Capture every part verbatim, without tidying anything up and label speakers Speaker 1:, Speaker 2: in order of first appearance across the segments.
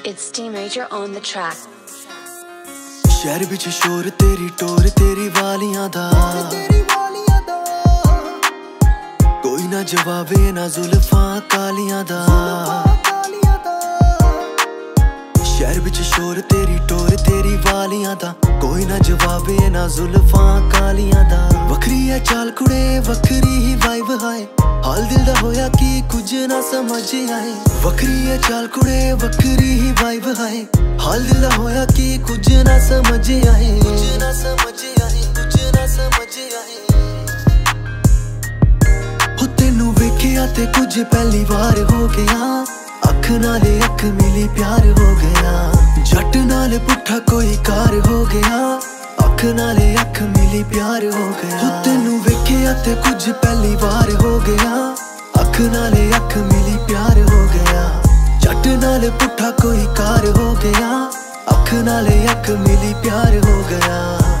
Speaker 1: It's Team Major on the track.
Speaker 2: शहर बिच शोर तेरी टोर तेरी वालियां दा, कोई ना जवाबे ना जुल्फां कालियां दा। शहर बिच शोर तेरी टोर तेरी वालियां दा, कोई ना जवाबे ना जुल्फां कालियां दा। वखरी है चाल कुड़े वखरी ही वाइब हाय, हाल दिल दा होया कि कुछ ना समझ आए। वखरी है चाल कुड़े वखरी ही वाइब हाय, हाल दिल दा होया कि कुछ ना समझ आए। कुछ ना समझ आए, कुछ ना समझ आए। हो तेनू वेखिया ते कुछ पहली बार हो गया, अख नाले अख मिली प्यार हो गया। जट नाल पुठा कोई कार हो गया, अख नाले अख मिली प्यार हो गया। तेनू वेखिया ते कुछ पहली बार हो गया, अख नाले अख मिली प्यार हो गया। जट नाल पुठा कोई कार हो गया, अख नाले अख मिली प्यार हो गया।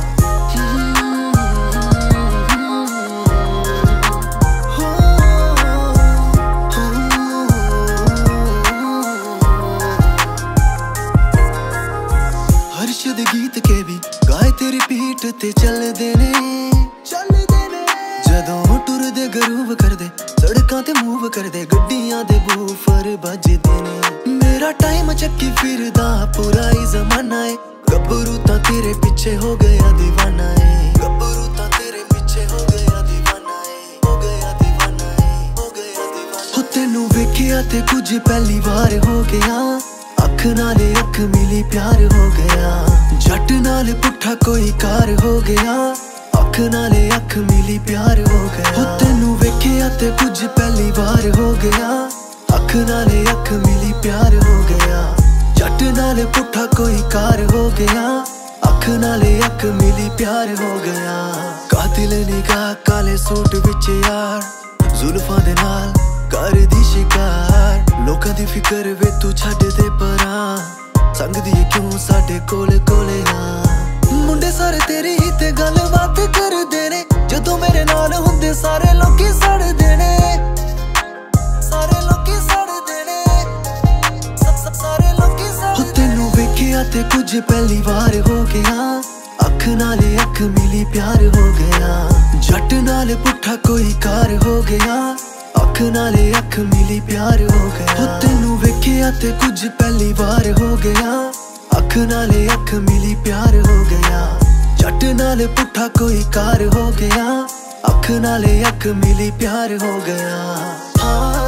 Speaker 2: हर्षद गीत के भी गाए तेरी पीठ ते चलदे ने, चलदे ने। जदों टुरदे गरूव करदे सड़कां ते मूव करदे, गड्डियां दे बूफर बजदे ने। मेरा टाइम चक्की फिरदा पूरा ही जमाना है, गब्बरू तां तेरे पीछे हो गया दीवाना है। गब्बरू तां तेरे पीछे हो गया दीवाना है, हो गया दीवाना है, हो गया दीवाना। हो तेनू वेखिया ते कुछ पहली बार हो गया, अख नाले अख मिली प्यार हो गया। जट नाल पुठा कोई कार हो गया, अख नाले अख मिली प्यार हो गया। हो तेनू वेखिया ते कुछ पहली बार हो गया, अख नाले अख मिली प्यार हो गया। जट नाल पुठा कोई कार हो गया, अख नाले अख मिली प्यार हो गया। कातिल निगाह काले सूट विच यार, जुल्फां दे नाल कर दी शिकार। लोकां दी फिकर वे तू छड्ड दे परां, संग दी क्यों साडे कोले कोले हाँ। मुंडे सारे तेरी ही ते गल बात करदे ने, जदों मेरे नाल हुंदे सारे लोकी सड़दे ने, सारे लोकी सड़दे ने, सारे लोकी सड़दे। हो तेनू वेखिया ते कुछ पहली बार हो गया, अख नाले अख मिली प्यार हो गया। जट नाल पुठा कोई कार हो गया, अख नाले अख मिली प्यार हो गया। हो तेनू वेखिया ते कुछ पहली बार हो गया, अख नाले अख मिली प्यार हो गया। जट नाल पुठा कोई कार हो गया, अख नाले अख मिली प्यार हो गया। हाँ।